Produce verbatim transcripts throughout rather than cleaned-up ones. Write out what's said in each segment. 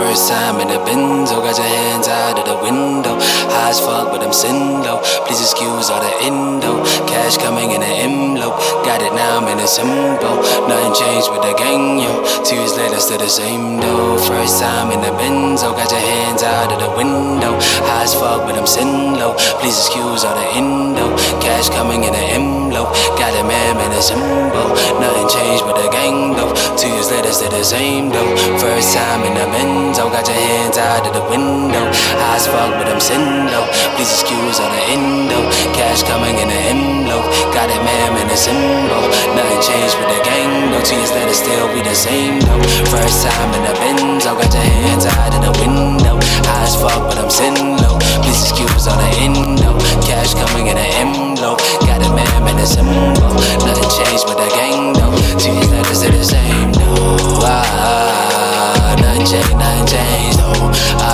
First time in the Benzo, got your hands out of the window. High as fuck, but I'm sitting low. Please excuse all the endo. Cash coming in an envelope. Got it now, I'm in a symbol. Nothing changed with the gang, yo. Two years later, still the same though. First time in the Benzo, got your hands out of the window. High as fuck, but I'm sitting low. Please excuse all the endo. Cash coming in an envelope. Got it, man, in a symbol. Nothing changed with the gang though. Two years later, still the same though. First time in the Benzo, got your hands out of the window. High as fuck, but I'm sitting low. Please excuse all the endo. Cash coming in an envelope. Got it, man, in a symbol. Nothing changed with the gang though. Two years later, still we the same though. First time in the Benzo, got your hands out of the window. High as fuck, but I'm sitting low. Please excuse all the endo. Cash coming in an envelope. Got it, man, in a symbol. Nothing changed with the gang though. Two years later, still the same though. Ah, nothing changed, nothing changed though.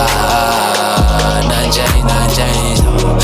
Ah, nothing changed, nothing changed though.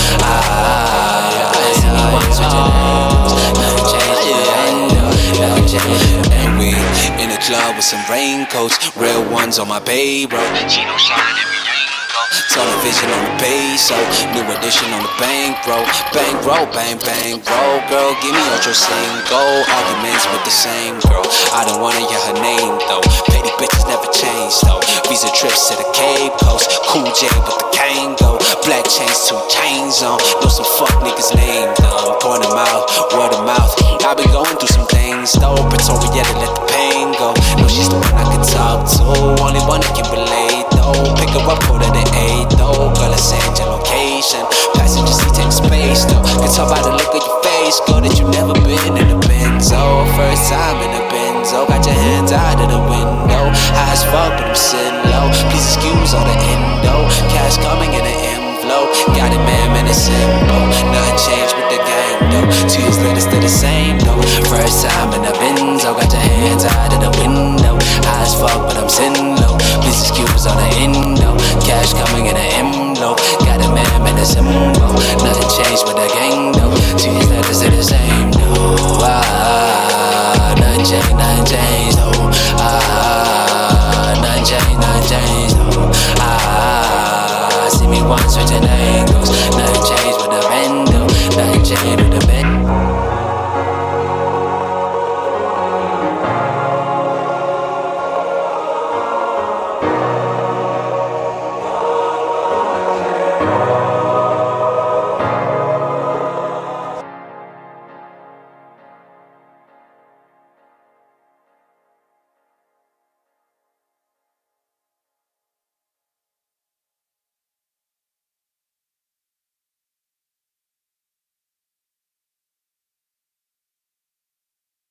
Ah, I see me once with your names. Nothing changed with the gang though. Nothing changed. And we in the club with some raincoats. Real ones on my payroll. Chino shining every rainbow. Tunnel vision on the peso. New edition on the bankroll. Bankroll, bang, bang, roll. Girl, give me ultra single. Arguments with the same girl. I don't wanna hear her name though. Petty bitches never change though. Visa trips to the Cape Coast. Cool J with the Kango. Black chains, two chains on. Know some fuck niggas name though. Pouring them out, word of mouth. I've been going through some things though. Pretoria to let the pain go. No, she's the one I can talk to. Only one that can relate though. Pick her up, go to the eight though. Girl, I send your location. Passenger seat, take space though. Can tell by the look of your face, girl, that you never been in a Benzo. First time in a Benzo. Got your hands out of the window. High as fuck, but I'm sitting low. Please excuse all the endo. Cash coming in an envelope. Got it, man, man, it's simple. Nothing changed with the gang though. Two years later, still the same though. First time in a Benzo. Got your hands out of the window. High as fuck, but I'm sitting low. Please excuse all the endo. Cash coming in an envelope. Got it, man, man, it's simple. Nothing changed with the gang